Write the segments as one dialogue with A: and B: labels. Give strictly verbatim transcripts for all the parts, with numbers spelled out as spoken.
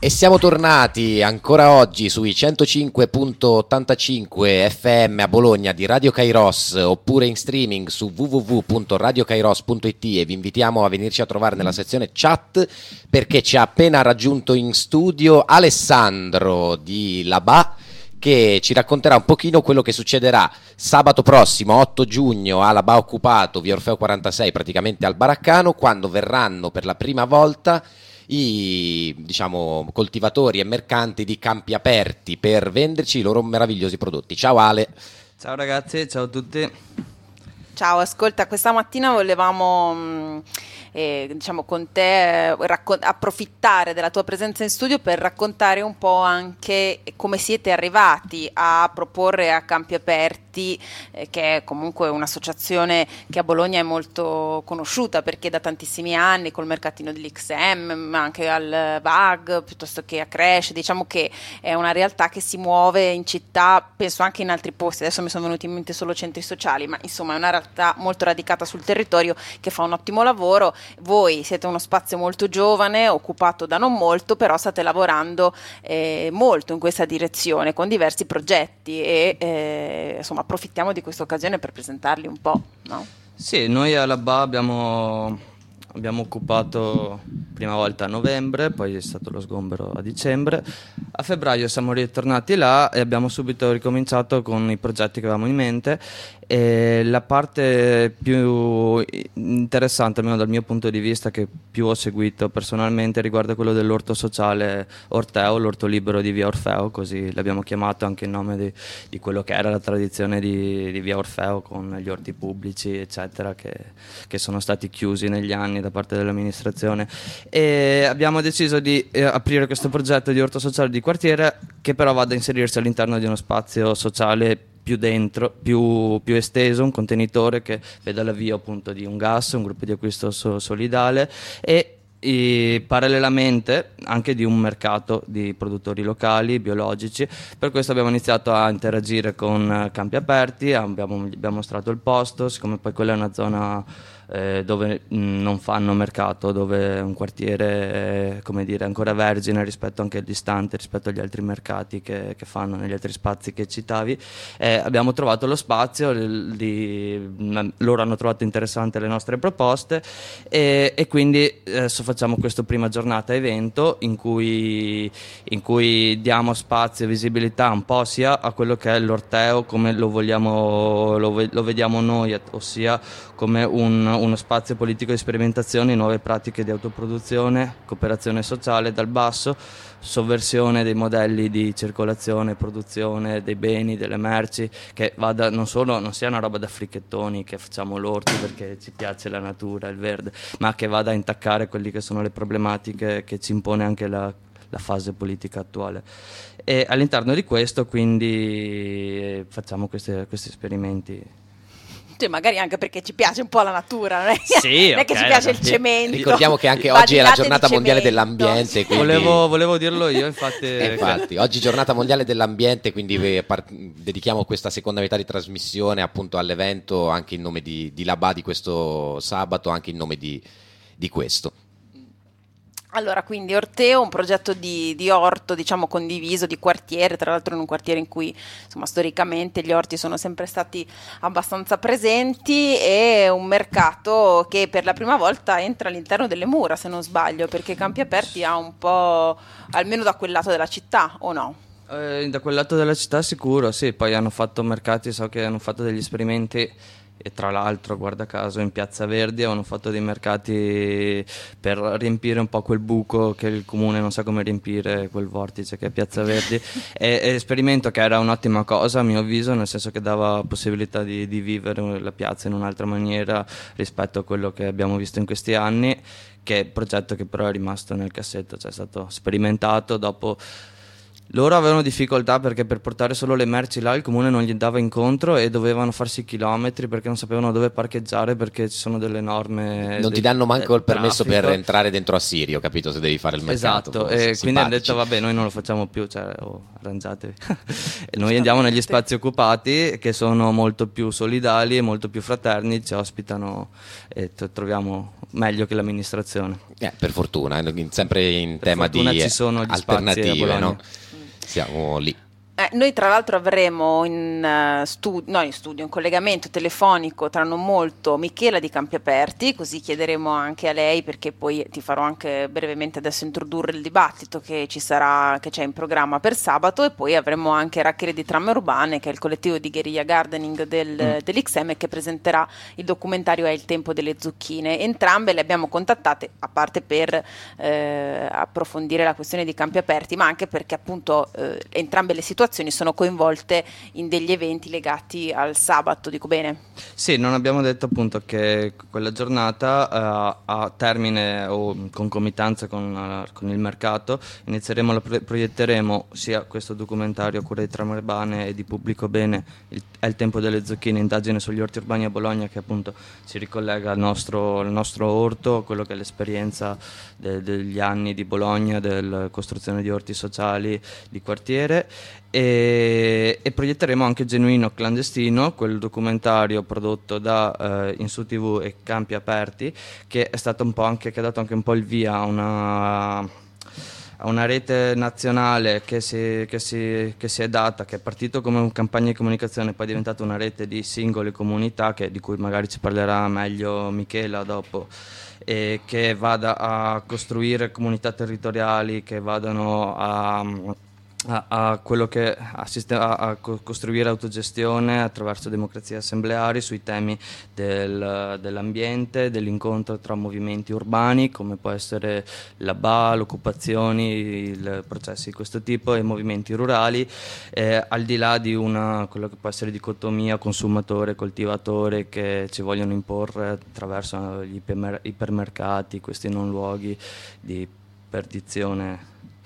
A: E siamo tornati ancora oggi sui centocinque virgola ottantacinque F M a Bologna di Radio Kairos, oppure in streaming su w w w punto radio kairos punto i t, e vi invitiamo a venirci a trovare nella sezione chat, perché ci ha appena raggiunto in studio Alessandro di Labà, che ci racconterà un pochino quello che succederà sabato prossimo, otto giugno, a Labà Occupato, via Orfeo quarantasei, praticamente al Baraccano, quando verranno per la prima volta i, diciamo, coltivatori e mercanti di Campi Aperti per venderci i loro meravigliosi prodotti. Ciao Ale.
B: Ciao ragazzi, ciao a tutti.
C: Ciao, ascolta, questa mattina volevamo mh, eh, diciamo con te eh, racco- approfittare della tua presenza in studio per raccontare un po' anche come siete arrivati a proporre a Campi Aperti, eh, che è comunque un'associazione che a Bologna è molto conosciuta, perché da tantissimi anni col mercatino dell'X M, ma anche al V A G, piuttosto che a Cresce, diciamo che è una realtà che si muove in città, penso anche in altri posti, adesso mi sono venuti in mente solo centri sociali, ma insomma è una realtà molto radicata sul territorio che fa un ottimo lavoro. Voi siete uno spazio molto giovane, occupato da non molto, però state lavorando eh, molto in questa direzione con diversi progetti e eh, insomma approfittiamo di questa occasione per presentarli un po', no?
B: Sì, noi alla B A abbiamo, abbiamo occupato prima volta a novembre, poi è stato lo sgombero a dicembre. A febbraio siamo ritornati là e abbiamo subito ricominciato con i progetti che avevamo in mente. E la parte più interessante, almeno dal mio punto di vista, che più ho seguito personalmente, riguarda quello dell'orto sociale Orteo, l'orto libero di via Orfeo, così l'abbiamo chiamato anche in nome di, di quello che era la tradizione di, di via Orfeo, con gli orti pubblici eccetera che, che sono stati chiusi negli anni da parte dell'amministrazione. E abbiamo deciso di eh, aprire questo progetto di orto sociale di quartiere, che però vada a inserirsi all'interno di uno spazio sociale più dentro, più, più esteso, un contenitore che veda l'avvio appunto di un gas, un gruppo di acquisto so- solidale e, e parallelamente anche di un mercato di produttori locali, biologici. Per questo abbiamo iniziato a interagire con Campi Aperti, abbiamo, gli abbiamo mostrato il posto, siccome poi quella è una zona eh, dove mh, non fanno mercato, dove è un quartiere eh, come dire ancora vergine rispetto anche al distante rispetto agli altri mercati che, che fanno negli altri spazi che citavi. Eh, abbiamo trovato lo spazio, li, li, loro hanno trovato interessante le nostre proposte e, e quindi adesso facciamo questa prima giornata evento in cui, in cui diamo spazio e visibilità un po' sia a quello che è l'Orteo come lo vogliamo, lo, lo vediamo noi, ossia come un, uno spazio politico di sperimentazione, nuove pratiche di autoproduzione, cooperazione sociale dal basso, sovversione dei modelli di circolazione, produzione dei beni, delle merci, che vada non solo, non sia una roba da fricchettoni che facciamo l'orto perché ci piace la natura, il verde, ma che vada a intaccare quelle che sono le problematiche che ci impone anche la, la fase politica attuale. E all'interno di questo quindi facciamo queste, questi esperimenti.
C: Magari anche perché ci piace un po' la natura, non è,
B: sì,
C: non è
B: okay,
C: che ci piace
B: ragazzi.
C: il cemento.
A: Ricordiamo che anche oggi è la giornata mondiale dell'ambiente, quindi...
B: volevo, volevo dirlo io, infatti.
A: infatti oggi giornata mondiale dell'ambiente, quindi dedichiamo questa seconda metà di trasmissione appunto all'evento, anche in nome di, di Labà, di questo sabato, anche in nome di, di questo.
C: Allora, quindi Orteo, un progetto di, di orto, diciamo condiviso, di quartiere, tra l'altro in un quartiere in cui insomma storicamente gli orti sono sempre stati abbastanza presenti, e un mercato che per la prima volta entra all'interno delle mura, se non sbaglio, perché Campi Aperti ha un po', almeno da quel lato della città, o no?
B: Eh, da quel lato della città sicuro, sì, poi hanno fatto mercati, so che hanno fatto degli esperimenti. E tra l'altro, guarda caso, in Piazza Verdi hanno fatto dei mercati per riempire un po' quel buco che il comune non sa come riempire, quel vortice che è Piazza Verdi. e, e esperimento che era un'ottima cosa a mio avviso, nel senso che dava possibilità di, di vivere la piazza in un'altra maniera rispetto a quello che abbiamo visto in questi anni, che è un progetto che però è rimasto nel cassetto, cioè è stato sperimentato dopo Loro avevano difficoltà perché per portare solo le merci là il comune non gli dava incontro e dovevano farsi chilometri perché non sapevano dove parcheggiare, perché ci sono delle norme.
A: Non
B: dei,
A: ti danno manco il permesso
B: traffico.
A: per entrare dentro a Sirio, capito, se devi fare il mercato.
B: Esatto, e quindi hanno detto vabbè, noi non lo facciamo più, cioè oh, arrangiatevi. E noi andiamo negli spazi occupati che sono molto più solidali e molto più fraterni, ci ospitano e t- troviamo meglio che l'amministrazione.
A: Eh, per fortuna, in, sempre in
B: per
A: tema
B: fortuna
A: di
B: ci sono gli
A: alternative, no? Siamo lì.
C: Eh, noi tra l'altro avremo in, uh, stu- no, in studio, in collegamento telefonico tra non molto Michela di Campiaperti, così chiederemo anche a lei, perché poi ti farò anche brevemente adesso introdurre il dibattito che ci sarà, che c'è in programma per sabato, e poi avremo anche Rachele di Trame Urbane, che è il collettivo di guerriglia gardening del, mm. dell'X M, che presenterà il documentario È il tempo delle zucchine. Entrambe le abbiamo contattate, a parte per eh, approfondire la questione di Campiaperti, ma anche perché appunto eh, entrambe le situazioni sono coinvolte in degli eventi legati al sabato, dico bene?
B: Sì, non abbiamo detto appunto che quella giornata uh, a termine o in concomitanza con, uh, con il mercato inizieremo, la pro- proietteremo sia questo documentario a cura di Trame Urbane e di Pubblico Bene, il, È il tempo delle zucchine, indagine sugli orti urbani a Bologna, che appunto si ricollega al nostro, al nostro orto, a quello che è l'esperienza de- degli anni di Bologna, della costruzione di orti sociali di quartiere. E, e proietteremo anche Genuino Clandestino, quel documentario prodotto da eh, Insu T V e Campi Aperti, che è stato un po' anche, che ha dato anche un po' il via a una, a una rete nazionale che si, che, si, che si è data, che è partito come una campagna di comunicazione, poi è diventata una rete di singole comunità, che, di cui magari ci parlerà meglio Michela dopo, e che vada a costruire comunità territoriali, che vadano a A, a quello che assiste a, a costruire autogestione attraverso democrazie assembleari sui temi del, dell'ambiente, dell'incontro tra movimenti urbani come può essere la B A, l'occupazioni, i processi di questo tipo, e movimenti rurali, eh, al di là di una quello che può essere dicotomia consumatore-coltivatore che ci vogliono imporre attraverso gli ipermer- ipermercati, questi non luoghi di perdizione.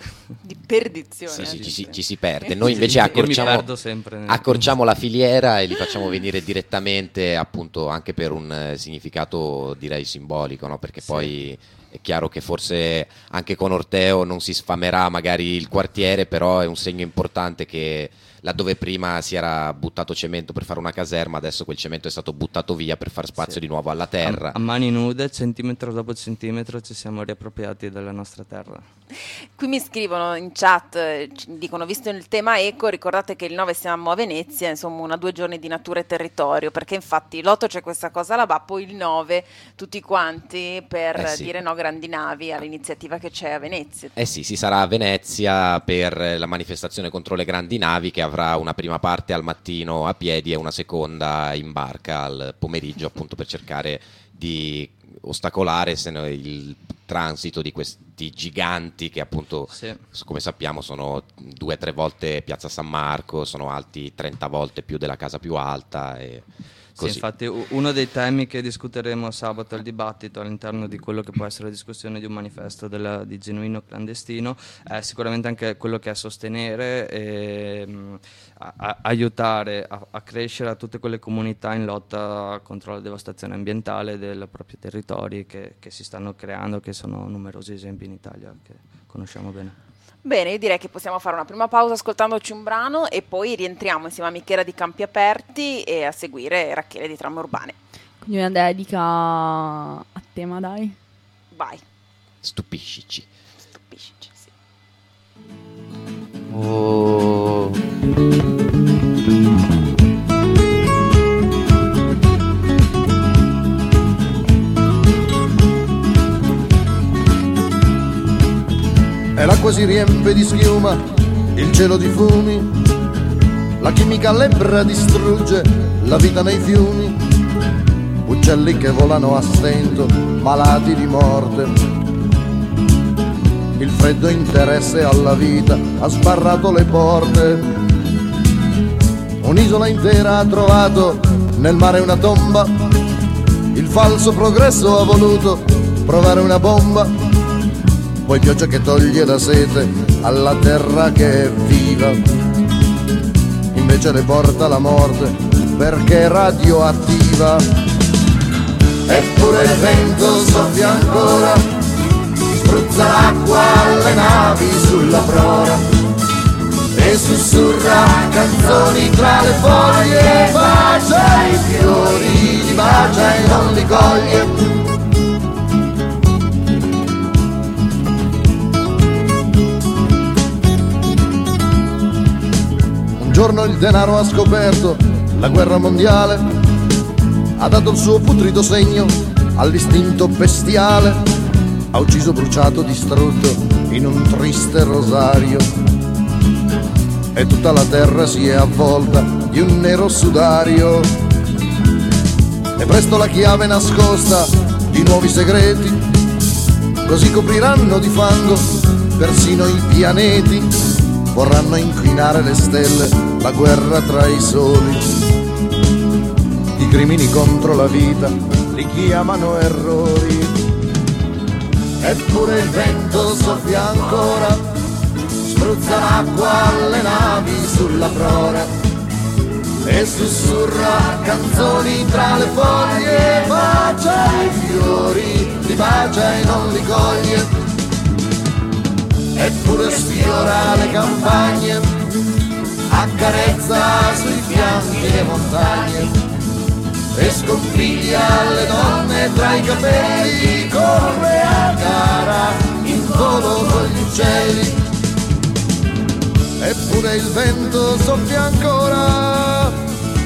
C: Di perdizione.
A: Sì, sì, ci, si, ci si perde. Noi invece accorciamo,
B: sempre
A: accorciamo la filiera e li facciamo venire direttamente, appunto, anche per un eh, significato direi simbolico, no? Perché sì. Poi è chiaro che forse anche con Orteo non si sfamerà magari il quartiere, però è un segno importante che laddove prima si era buttato cemento per fare una caserma, adesso quel cemento è stato buttato via per far spazio sì. di nuovo alla terra.
B: A, a mani nude, centimetro dopo centimetro, ci siamo riappropriati della nostra terra.
C: Qui mi scrivono in chat, dicono, visto il tema eco, ricordate che il nove siamo a Venezia, insomma una due giorni di natura e territorio, perché infatti l'otto c'è questa cosa là, ma poi il nove tutti quanti per eh sì. dire no grandi navi all'iniziativa che c'è a Venezia.
A: Eh sì, si sarà a Venezia per la manifestazione contro le grandi navi, che avrà una prima parte al mattino a piedi e una seconda in barca al pomeriggio, appunto per cercare di ostacolare se no, il transito di questi giganti che appunto sì. come sappiamo sono due o tre volte Piazza San Marco, sono alti trenta volte più della casa più alta e così.
B: Sì, infatti uno dei temi che discuteremo sabato al dibattito all'interno di quello che può essere la discussione di un manifesto della, di Genuino Clandestino è sicuramente anche quello che è sostenere e mh, a, a, aiutare a, a crescere a tutte quelle comunità in lotta contro la devastazione ambientale dei propri territori che, che si stanno creando, che sono numerosi esempi in Italia che conosciamo bene.
C: Bene, io direi che possiamo fare una prima pausa ascoltandoci un brano e poi rientriamo insieme a Michela di Campi Aperti e a seguire Rachele di Trame Urbane.
D: Quindi una dedica a tema, dai.
C: Vai.
A: Stupiscici.
C: Stupiscici, sì.
A: Oh.
E: E l'acqua si riempie di schiuma, il cielo di fumi, la chimica lebbra distrugge la vita nei fiumi, uccelli che volano a stento, malati di morte. Il freddo interesse alla vita ha sbarrato le porte. Un'isola intera ha trovato nel mare una tomba, il falso progresso ha voluto provare una bomba. poi pioggia che toglie la sete alla terra che è viva, invece le porta la morte perché è radioattiva. Eppure il vento soffia ancora, spruzza l'acqua alle navi sulla prora e sussurra canzoni tra le foglie, bacia i fiori, li bacia e non li coglie. Un giorno il denaro ha scoperto la guerra mondiale, ha dato il suo putrido segno all'istinto bestiale, ha ucciso, bruciato, distrutto in un triste rosario, e tutta la terra si è avvolta di un nero sudario. E presto la chiave nascosta di nuovi segreti, così copriranno di fango persino i pianeti, vorranno inquinare le stelle, la guerra tra i soli. I crimini contro la vita li chiamano errori. Eppure il vento soffia ancora, spruzza l'acqua alle navi sulla prora e sussurra canzoni tra le foglie, bacia i fiori, li bacia e non li coglie. Eppure sfiora le campagne, accarezza sui fianchi le montagne e sconfiglia le donne tra i capelli, corre a gara in volo con gli uccelli. Eppure il vento soffia ancora.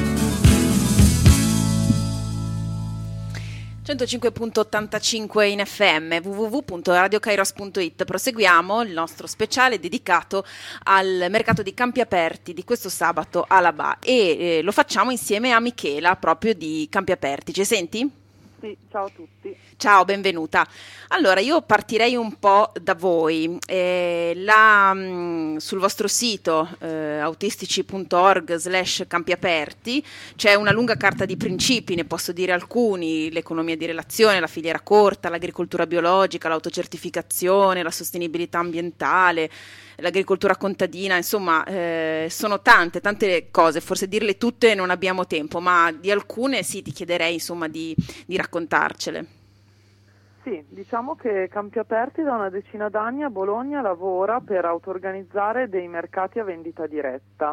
C: centocinque virgola ottantacinque in F M, w w w punto radio kairos punto it. Proseguiamo il nostro speciale dedicato al mercato di campi aperti di questo sabato a Labà e eh, lo facciamo insieme a Michela proprio di Campi Aperti. Ci senti?
F: Sì, ciao a tutti.
C: Ciao, benvenuta. Allora, io partirei un po' da voi. Eh, la, mh, sul vostro sito eh, autistici punto org slash campi aperti c'è una lunga carta di principi, ne posso dire alcuni: l'economia di relazione, la filiera corta, l'agricoltura biologica, l'autocertificazione, la sostenibilità ambientale, l'agricoltura contadina, insomma eh, sono tante, tante cose, forse dirle tutte non abbiamo tempo, ma di alcune sì, ti chiederei insomma di, di raccontarcele.
F: Sì, diciamo che Campi Aperti da una decina d'anni a Bologna lavora per auto-organizzare dei mercati a vendita diretta.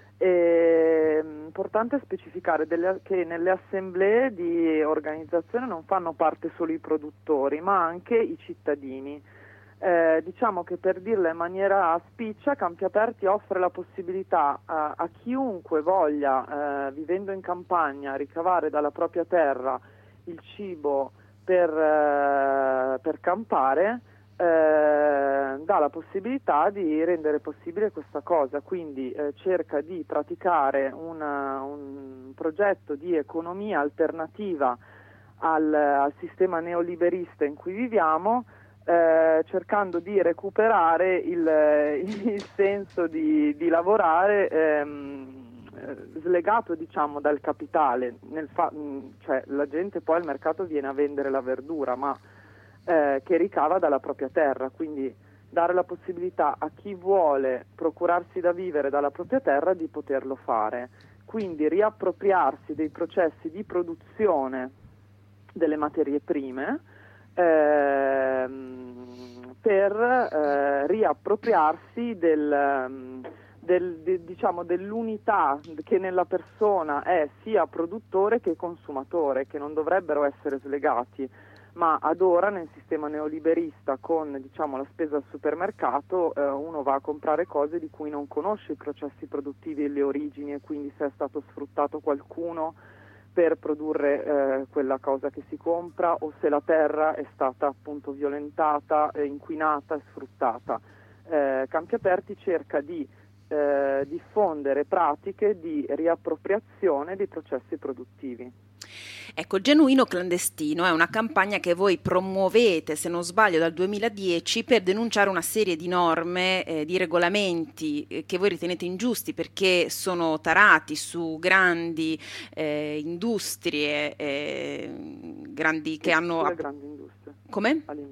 F: È importante specificare delle, che nelle assemblee di organizzazione non fanno parte solo i produttori, ma anche i cittadini. Eh, diciamo che, per dirla in maniera spiccia, Campi Aperti offre la possibilità a, a chiunque voglia, eh, vivendo in campagna, ricavare dalla propria terra il cibo per, eh, per campare, eh, dà la possibilità di rendere possibile questa cosa, quindi eh, cerca di praticare una, un progetto di economia alternativa al, al sistema neoliberista in cui viviamo, Eh, cercando di recuperare il, il senso di, di lavorare ehm, slegato, diciamo, dal capitale. Nel fa- cioè, la gente poi al mercato viene a vendere la verdura, ma eh, che ricava dalla propria terra, quindi dare la possibilità a chi vuole procurarsi da vivere dalla propria terra di poterlo fare, quindi riappropriarsi dei processi di produzione delle materie prime, Ehm, per eh, riappropriarsi del, del, de, diciamo, dell'unità che nella persona è sia produttore che consumatore, che non dovrebbero essere slegati, ma ad ora nel sistema neoliberista, con, diciamo, la spesa al supermercato, eh, uno va a comprare cose di cui non conosce i processi produttivi e le origini, e quindi se è stato sfruttato qualcuno per produrre eh, quella cosa che si compra, o se la terra è stata appunto violentata, eh, inquinata e sfruttata. Eh, Campi Aperti cerca di eh, diffondere pratiche di riappropriazione dei processi produttivi.
C: Ecco, Genuino Clandestino è una campagna che voi promuovete, se non sbaglio, dal duemiladieci per denunciare una serie di norme, eh, di regolamenti eh, che voi ritenete ingiusti perché sono tarati su grandi eh, industrie, eh, grandi che
F: sì,
C: hanno...
F: Sulle grandi industrie.
C: Come?
F: Alimenti.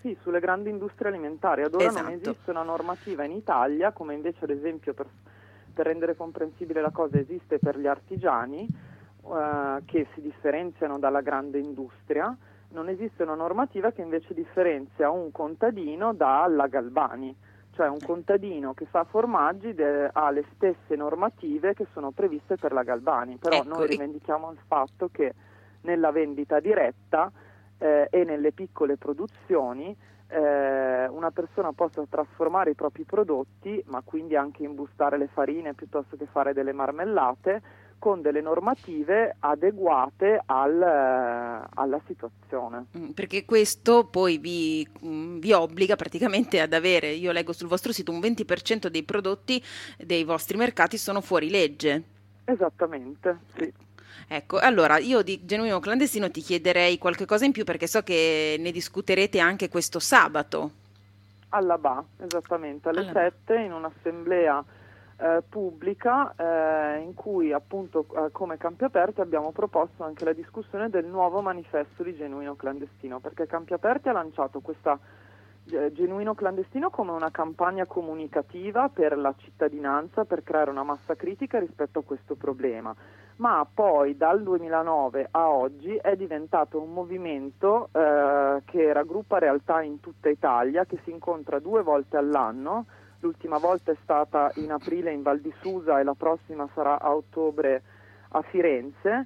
F: sì, sulle grandi industrie alimentari. Ad ora
C: Esatto.
F: non esiste una normativa in Italia, come invece ad esempio per, per rendere comprensibile la cosa esiste per gli artigiani, eh, che si differenziano dalla grande industria. Non esiste una normativa che invece differenzia un contadino dalla Galbani, cioè un contadino che fa formaggi de- ha le stesse normative che sono previste per la Galbani, però
C: Ecco,
F: noi
C: e-
F: rivendichiamo il fatto che nella vendita diretta eh, e nelle piccole produzioni eh, una persona possa trasformare i propri prodotti, ma quindi anche imbustare le farine piuttosto che fare delle marmellate, con delle normative adeguate al, eh, alla situazione.
C: Mm, Perché questo poi vi, mm, vi obbliga praticamente ad avere, io leggo sul vostro sito, un venti per cento dei prodotti dei vostri mercati sono fuori legge.
F: Esattamente, sì.
C: Ecco, allora io di Genuino Clandestino ti chiederei qualche cosa in più perché so che ne discuterete anche questo sabato.
F: Alla B A, esattamente, alle
C: Alla B A.
F: sette in un'assemblea eh, pubblica eh, in cui appunto eh, come Campi Aperti abbiamo proposto anche la discussione del nuovo manifesto di Genuino Clandestino, perché Campi Aperti ha lanciato questa eh, Genuino Clandestino come una campagna comunicativa per la cittadinanza, per creare una massa critica rispetto a questo problema, ma poi dal duemilanove a oggi è diventato un movimento eh, che raggruppa realtà in tutta Italia, che si incontra due volte all'anno. L'ultima volta è stata in aprile in Val di Susa e la prossima sarà a ottobre a Firenze.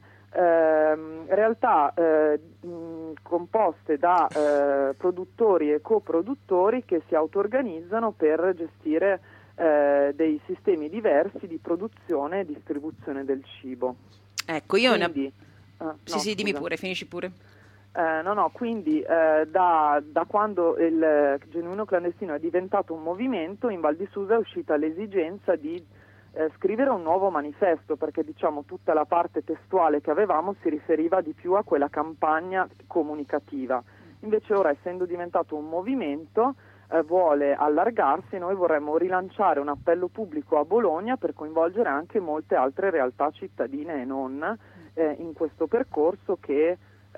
F: Eh, realtà eh, mh, composte da eh, produttori e coproduttori che si auto-organizzano per gestire eh, dei sistemi diversi di produzione e distribuzione del cibo.
C: Ecco, io ne...
F: Quindi, eh,
C: Sì,
F: no,
C: sì, dimmi
F: scusa.
C: pure, finisci pure.
F: Eh, no, no, quindi eh, da, da quando il Genuino Clandestino è diventato un movimento, in Val di Susa è uscita l'esigenza di eh, scrivere un nuovo manifesto, perché diciamo tutta la parte testuale che avevamo si riferiva di più a quella campagna comunicativa. Invece ora, essendo diventato un movimento, eh, vuole allargarsi e noi vorremmo rilanciare un appello pubblico a Bologna per coinvolgere anche molte altre realtà cittadine e non eh, in questo percorso che Eh,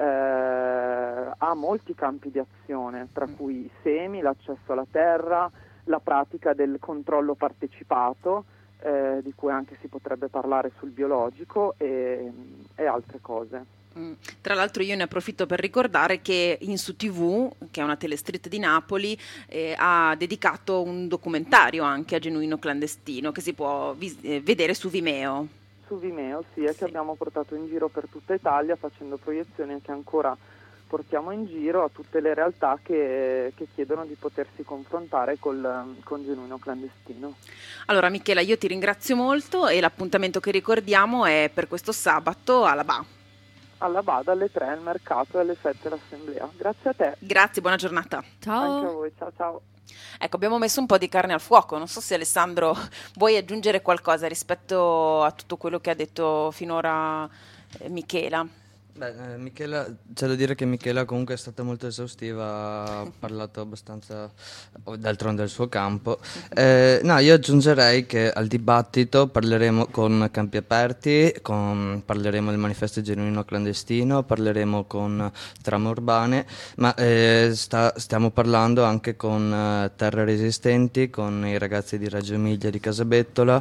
F: ha molti campi di azione, tra cui i semi, l'accesso alla terra, la pratica del controllo partecipato, eh, di cui anche si potrebbe parlare sul biologico e, e altre cose.
C: Mm. Tra l'altro io ne approfitto per ricordare che Insu T V, che è una telestreet di Napoli, eh, ha dedicato un documentario anche a Genuino Clandestino che si può vis- eh, vedere su Vimeo.
F: Su Vimeo, sì, è
C: Sì.
F: che abbiamo portato in giro per tutta Italia facendo proiezioni che ancora portiamo in giro a tutte le realtà che, che chiedono di potersi confrontare col, con Genuino Clandestino.
C: Allora Michela, io ti ringrazio molto e l'appuntamento che ricordiamo è per questo sabato alla B A.
F: Alla B A dalle tre al mercato e alle sette l'assemblea. Grazie a te.
C: Grazie, buona giornata.
D: Ciao.
F: Anche a voi, ciao ciao.
C: Ecco, abbiamo messo un po' di carne al fuoco, non so se Alessandro vuoi aggiungere qualcosa rispetto a tutto quello che ha detto finora eh, Michela.
B: Beh, eh, Michela, c'è da dire che Michela comunque è stata molto esaustiva, ha parlato abbastanza, oh, d'altronde del suo campo. Eh, no, io aggiungerei che al dibattito parleremo con Campi Aperti, con, parleremo del manifesto genuino clandestino, parleremo con trame urbane, ma eh, sta, stiamo parlando anche con eh, Terre Resistenti, con i ragazzi di Reggio Emilia e di Casabettola,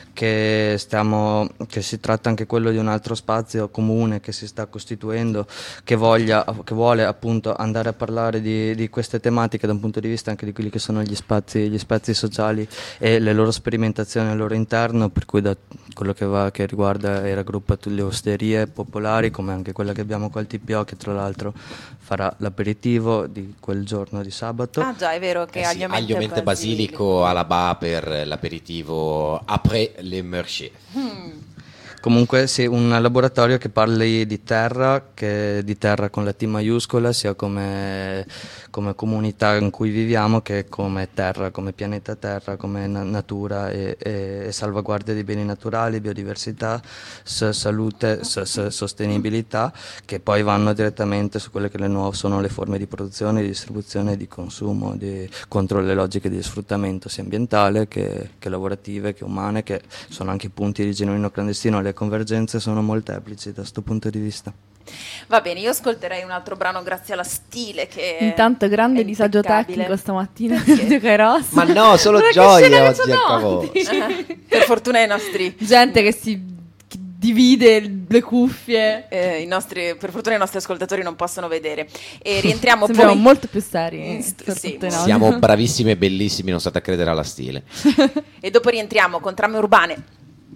B: che, stiamo, che si tratta anche quello di un altro spazio comune che si sta costruendo, costituendo, che, voglia, che vuole appunto andare a parlare di, di queste tematiche da un punto di vista anche di quelli che sono gli spazi, gli spazi sociali e le loro sperimentazioni al loro interno, per cui da quello che, va, che riguarda e raggruppa tutte le osterie popolari, come anche quella che abbiamo qua al T P O, che tra l'altro farà l'aperitivo di quel giorno di sabato.
C: Ah già, è vero che
A: Eh sì,
C: Aglio
A: Aglio Mente Basilico alla B A per l'aperitivo après le marché.
C: Hmm.
B: Comunque sì, un laboratorio che parli di terra, che di terra con la T maiuscola, sia come, come comunità in cui viviamo, che come terra, come pianeta Terra, come na- natura e, e, e salvaguardia dei beni naturali, biodiversità, s- salute, s- s- sostenibilità, che poi vanno direttamente su quelle che le nuove sono le forme di produzione, di distribuzione, di consumo, di, contro le logiche di sfruttamento sia ambientale che, che lavorative, che umane, che sono anche i punti di genuino clandestino. Le convergenze sono molteplici da questo punto di vista.
C: Va bene, io ascolterei un altro brano grazie alla stile che
D: Intanto grande
C: è
D: disagio
C: impeccabile.
D: tecnico stamattina di Radio Kairos.
A: Ma no, solo
D: Guarda che
A: gioia
D: scena che
A: oggi
D: c'ho
A: al
D: davanti.
A: Cavour.
C: Per fortuna i nostri
D: Gente che si che divide le cuffie.
C: eh, i nostri, per fortuna i nostri ascoltatori non possono vedere. E rientriamo
D: Sembriamo
C: poi
D: molto più seri.
C: in st- sì,
D: soprattutto in audio.
A: Siamo bravissimi e bellissimi, non state a credere alla stile.
C: e dopo rientriamo con Trame Urbane.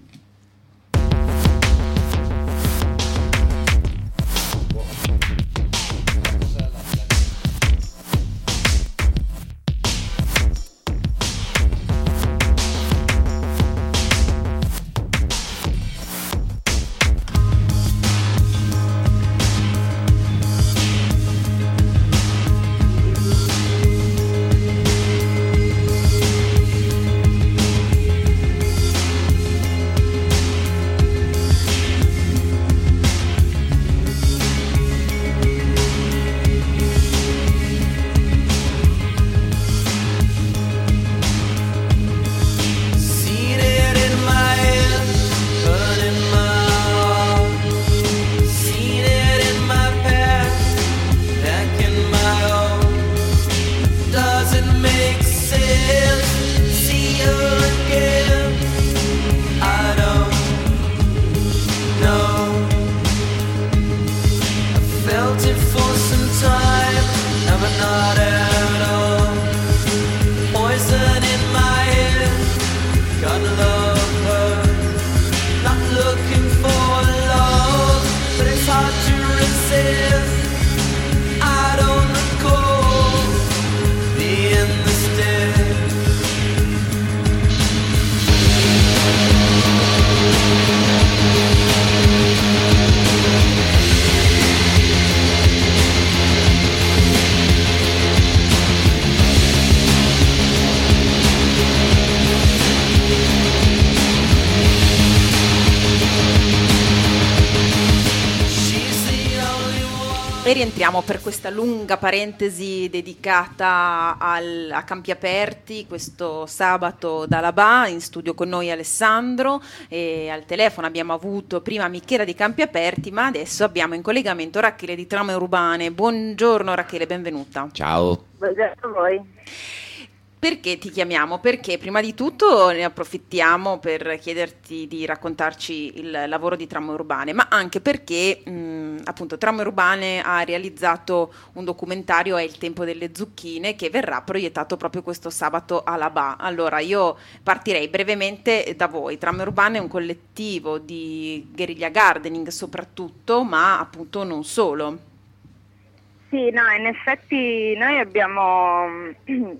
C: E rientriamo per questa lunga parentesi dedicata al, a Campi Aperti questo sabato da Labà. In studio con noi Alessandro e al telefono abbiamo avuto prima Michela di Campi Aperti, ma adesso abbiamo in collegamento Rachele di Trame Urbane. Buongiorno Rachele, benvenuta.
A: Ciao.
F: Buongiorno a voi.
C: Perché ti chiamiamo? Perché prima di tutto ne approfittiamo per chiederti di raccontarci il lavoro di Trame Urbane, ma anche perché mh, appunto Trame Urbane ha realizzato un documentario, È il tempo delle zucchine, che verrà proiettato proprio questo sabato a Labà. Allora io partirei brevemente da voi. Trame Urbane è un collettivo di guerriglia gardening soprattutto, ma appunto non solo.
F: Sì, no, in effetti noi abbiamo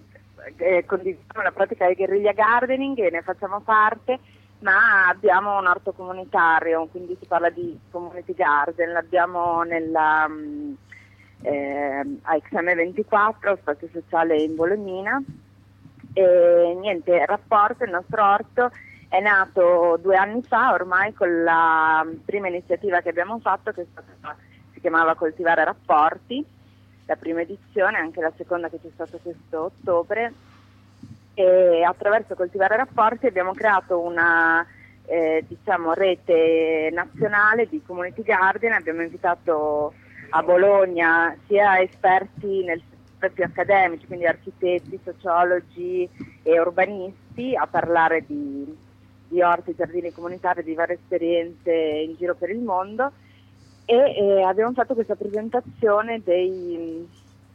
F: Eh, condividiamo la pratica di guerriglia gardening e ne facciamo parte, ma abbiamo un orto comunitario, quindi si parla di community garden, l'abbiamo nella um, eh, a X M ventiquattro, spazio sociale in Bolognina. E niente, il rapporto, il nostro orto è nato due anni fa ormai con la prima iniziativa che abbiamo fatto, che è stata, si chiamava Coltivare Rapporti, la prima edizione, anche la seconda che c'è stata questo ottobre, e attraverso Coltivare Rapporti abbiamo creato una eh, diciamo rete nazionale di community garden. Abbiamo invitato a Bologna sia esperti nel settore più accademici, quindi architetti, sociologi e urbanisti, a parlare di, di orti, giardini comunitari, di varie esperienze in giro per il mondo. E eh, abbiamo fatto questa presentazione dei,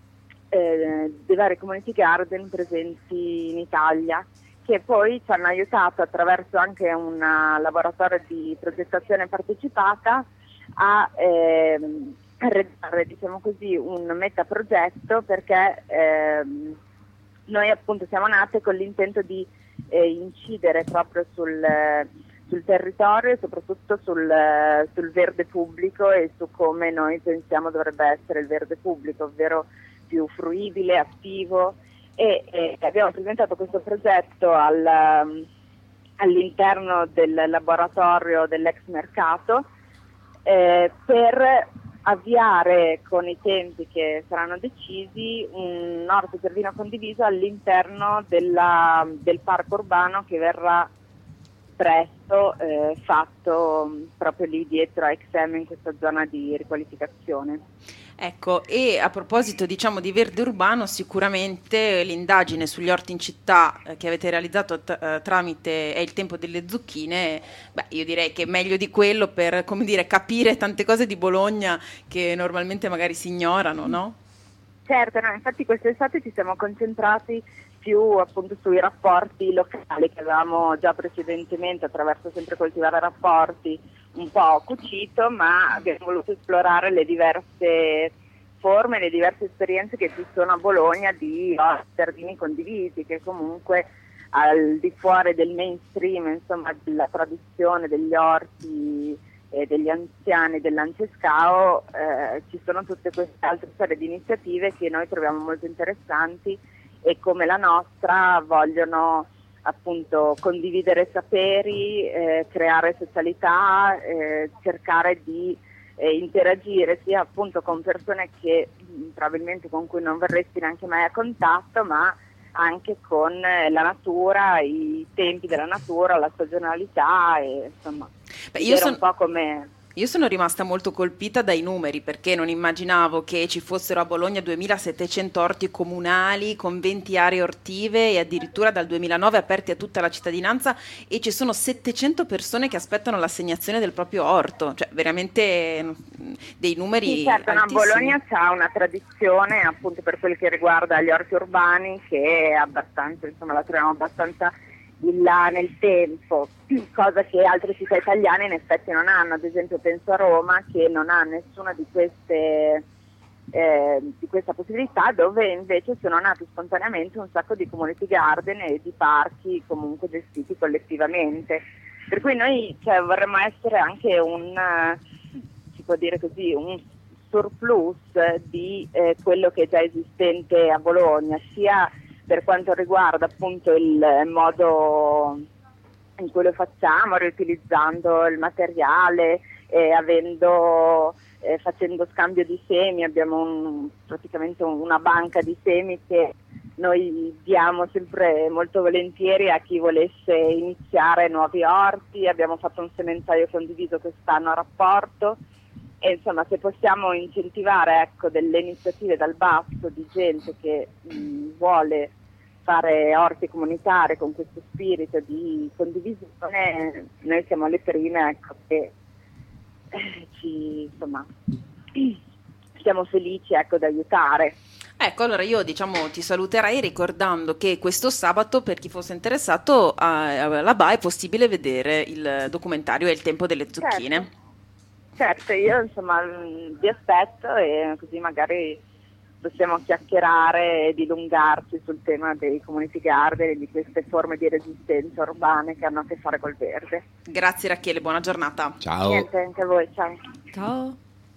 F: eh, dei vari community garden presenti in Italia, che poi ci hanno aiutato attraverso anche un laboratorio di progettazione partecipata a eh, realizzare, diciamo così, un metaprogetto, perché eh, noi appunto siamo nate con l'intento di eh, incidere proprio sul sul territorio e soprattutto sul, sul verde pubblico e su come noi pensiamo dovrebbe essere il verde pubblico, ovvero più fruibile, attivo, e, e abbiamo presentato questo progetto al, all'interno del laboratorio dell'ex mercato eh, per avviare con i tempi che saranno decisi un orto giardino condiviso all'interno della, del parco urbano che verrà
G: espresso, eh, fatto mh, proprio lì dietro a Exem, in questa zona di riqualificazione.
C: Ecco, e a proposito diciamo di verde urbano, sicuramente l'indagine sugli orti in città eh, che avete realizzato t- eh, tramite È il tempo delle zucchine, beh, io direi che è meglio di quello per, come dire, capire tante cose di Bologna che normalmente magari si ignorano, no?
G: Certo, no, infatti quest'estate ci siamo concentrati più appunto sui rapporti locali che avevamo già precedentemente, attraverso sempre coltivare rapporti, un po' cucito, ma abbiamo voluto esplorare le diverse forme, le diverse esperienze che ci sono a Bologna di orti, giardini condivisi, che comunque al di fuori del mainstream, insomma, della tradizione degli orti e degli anziani dell'Ancescao, eh, ci sono tutte queste altre serie di iniziative che noi troviamo molto interessanti e come la nostra vogliono appunto condividere saperi, eh, creare socialità, eh, cercare di eh, interagire sia appunto con persone che mh, probabilmente con cui non verresti neanche mai a contatto, ma anche con eh, la natura, i tempi della natura, la stagionalità e insomma.
C: Beh, io
G: era
C: son...
G: un po' come...
C: Io sono rimasta molto colpita dai numeri, perché non immaginavo che ci fossero a Bologna duemilasettecento orti comunali con venti aree ortive e addirittura dal duemilanove aperti a tutta la cittadinanza, e ci sono settecento persone che aspettano l'assegnazione del proprio orto, cioè veramente dei numeri
G: sì, certo, no, Bologna ha una tradizione appunto per quel che riguarda gli orti urbani che è abbastanza, insomma, la troviamo abbastanza in là nel tempo, cosa che altre città italiane in effetti non hanno. Ad esempio penso a Roma, che non ha nessuna di queste eh, di questa possibilità, dove invece sono nati spontaneamente un sacco di community garden e di parchi comunque gestiti collettivamente, per cui noi cioè, vorremmo essere anche un, si può dire così, un surplus di eh, quello che è già esistente a Bologna, sia per quanto riguarda appunto il modo in cui lo facciamo, riutilizzando il materiale, eh, avendo, eh, facendo scambio di semi. Abbiamo un, praticamente una banca di semi che noi diamo sempre molto volentieri a chi volesse iniziare nuovi orti. Abbiamo fatto un sementaio condiviso quest'anno a rapporto e insomma se possiamo incentivare ecco, delle iniziative dal basso di gente che mh, vuole fare orti comunitari con questo spirito di condivisione, noi siamo le prime ecco, che eh, ci, insomma, siamo felici ecco, di aiutare.
C: Ecco, allora io diciamo ti saluterei ricordando che questo sabato, per chi fosse interessato, alla B A è possibile vedere il documentario È il tempo delle zucchine.
G: Certo. Certo, io insomma vi aspetto e così magari possiamo chiacchierare e dilungarci sul tema dei community garden e di queste forme di resistenza urbane che hanno a che fare col verde.
C: Grazie Rachele, buona giornata.
A: Ciao.
G: Niente, anche a voi, ciao.
D: Ciao.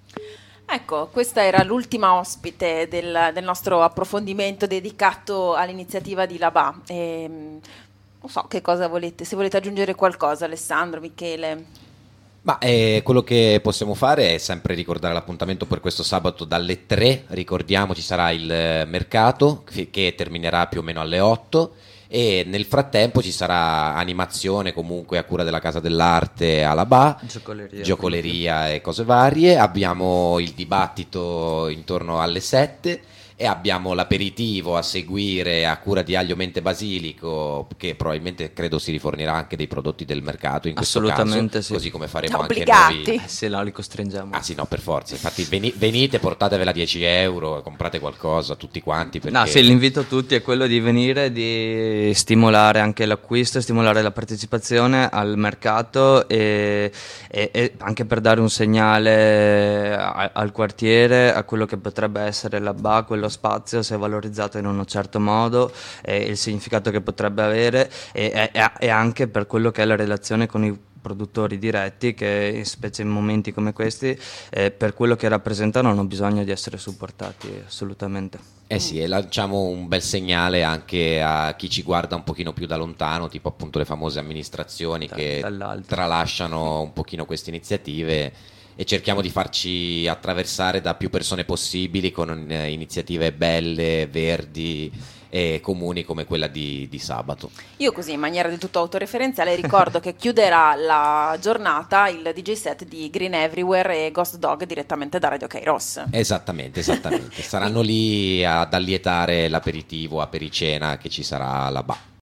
C: Ecco, questa era l'ultima ospite del, del nostro approfondimento dedicato all'iniziativa di La B A. E, non so che cosa volete, se volete aggiungere qualcosa, Alessandro, Michele.
A: Ma eh, quello che possiamo fare è sempre ricordare l'appuntamento per questo sabato dalle tre, ricordiamo ci sarà il mercato che, che terminerà più o meno alle otto e nel frattempo ci sarà animazione comunque a cura della Casa dell'Arte alla B A,
B: giocoleria,
A: giocoleria e cose varie, abbiamo il dibattito intorno alle sette e abbiamo l'aperitivo a seguire a cura di Aglio Mente Basilico, che probabilmente credo si rifornirà anche dei prodotti del mercato in questo
B: assolutamente
A: caso,
B: sì.
A: Così come faremo
C: Obbligati.
A: anche noi.
B: Eh, se no li costringiamo.
A: Ah sì, no, per forza. Infatti veni- venite, portatevela dieci euro, comprate qualcosa tutti quanti. Perché...
B: No, sì, l'invito a tutti è quello di venire, di stimolare anche l'acquisto, stimolare la partecipazione al mercato e, e, e anche per dare un segnale a, al quartiere, a quello che potrebbe essere la B A, quello spazio, se è valorizzato in un certo modo, e il significato che potrebbe avere e, e, e anche per quello che è la relazione con i produttori diretti che specie in momenti come questi eh, per quello che rappresentano hanno bisogno di essere supportati assolutamente.
A: Eh sì, e lanciamo un bel segnale anche a chi ci guarda un pochino più da lontano, tipo appunto le famose amministrazioni
B: Da,
A: che
B: dall'alto.
A: tralasciano un pochino queste iniziative e cerchiamo di farci attraversare da più persone possibili con eh, iniziative belle, verdi eh, comuni come quella di, di sabato.
C: Io così in maniera del tutto autoreferenziale ricordo che chiuderà la giornata il D J set di Green Everywhere e Ghost Dog direttamente da Radio Kairos.
A: Esattamente, esattamente. Saranno lì ad allietare l'aperitivo, apericena che ci sarà alla ba.